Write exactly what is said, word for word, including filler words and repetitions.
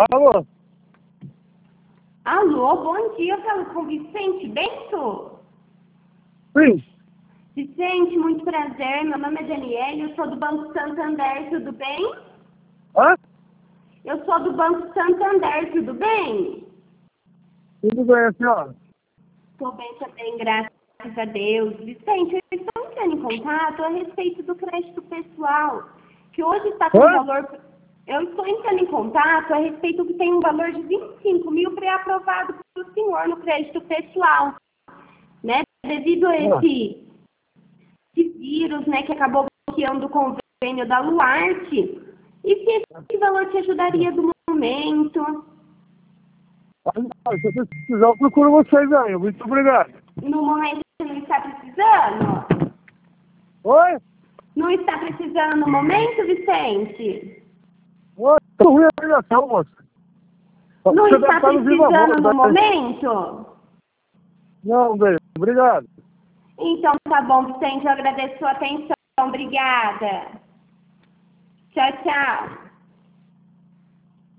Alô? Alô, bom dia, eu falo com Vicente Bento? Sim. Vicente, muito prazer, meu nome é Daniele, eu sou do Banco Santander, tudo bem? Hã? Eu sou do Banco Santander, tudo bem? Tudo bem, a senhora? Estou bem também, graças a Deus. Vicente, eu estou entrando em contato a respeito do crédito pessoal, que hoje está com Hã? valor... Eu estou entrando em contato a respeito que tem um valor de vinte e cinco mil pré-aprovado pelo senhor no crédito pessoal, né? Devido a Ah, esse, esse vírus, né, que acabou bloqueando o convênio da Luarte, e se esse valor te ajudaria do momento... ah, se você precisar, eu procuro vocês aí. Muito obrigado. No momento você não está precisando? Oi? Não está precisando no momento, Vicente? Oi? Tô ruim a ligação, moça. Não Você deve está estar no Viva precisando Voz, no né? momento? Não, bem. Obrigado. Então tá bom, Vicente, eu agradeço a sua atenção. Obrigada. Tchau, tchau.